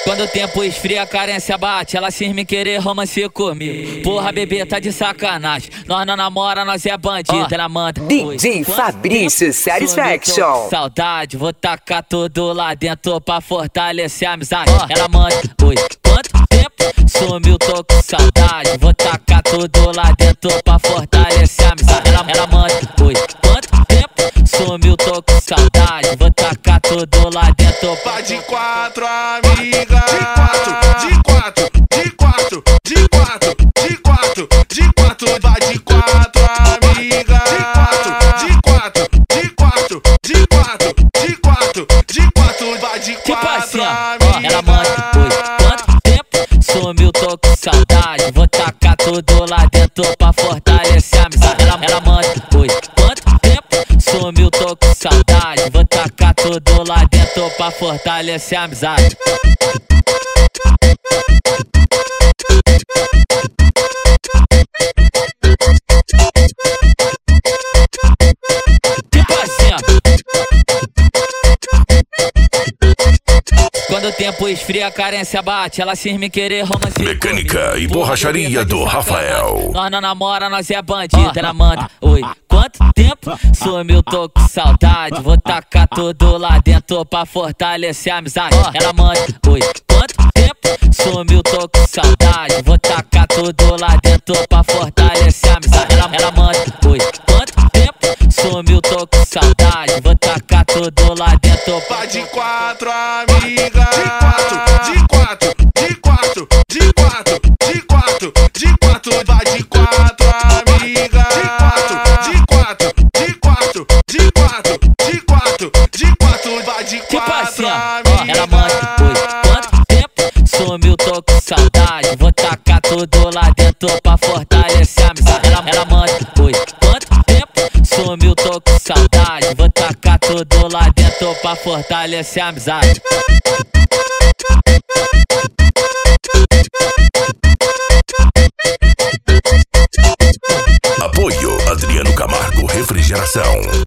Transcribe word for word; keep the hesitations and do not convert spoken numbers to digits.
Quando o tempo esfria, a carência bate. Ela cisma em querer romance comigo. Porra, bebê, tá de sacanagem. Nós não namora, nós é bandido. Ela manda D J Fabrício Satisfaction. Saudade, vou tacar tudo lá dentro pra fortalecer a amizade. Ela manda, oi, quanto tempo sumiu, tô com saudade. Vou tacar tudo lá dentro pra fortalecer a amizade. Ela, ela manda, oi, quanto tempo sumiu, tô com saudade. Vou tacar tudo lá dentro pra... Vai de quatro, amiga. De quatro, de quatro, de quatro, de quatro, de quatro, de quatro. Vai de quatro, amiga. De quatro, de quatro, de quatro, de quatro, de quatro, de quatro. Vai de quatro, amiga. Ela manda, oi, quanto tempo sumiu, tô com saudade. Vou tacar tudo lá dentro pra fortalecer a amizade. Ela, ela manda, oi, quanto tempo sumiu, tô com saudade. Vou tacar tudo lá dentro pra fortalecer a amizade. Tipo assim, ó. Quando o tempo esfria, a carência bate. Ela cisma em querer romance. Mecânica e borracharia do Rafael. Nós não namora, nós é bandido. Ela manda, oi, quanto tempo sumiu, tô com saudade. Vou tacar tudo lá dentro pra fortalecer a amizade. Ela manda, oi, quanto tempo sumiu, tô com saudade. Vou tacar tudo lá dentro pra fortalecer a amizade. Ela, ela manda, oi, quanto tempo sumiu, tô com saudade. Vou tacar tudo lá dentro pra... Vai de quatro, amiga. De quatro, de quatro, de quatro, de quatro, de quatro, de quatro. Vai de quatro, amiga. De quatro, de quatro, de quatro, de quatro, de quatro, de quatro. Vai de quatro, amiga. Ela manda, oi, quanto tempo sumiu, tô com saudade. Vou tacar tudo lá dentro pra fortalecer a amizade. Ela, ela manda, oi, quanto tempo sumiu, tô com saudade. Vou tacar tudo lá dentro pra fortalecer a amizade. Apoio Adriano Camargo Refrigeração.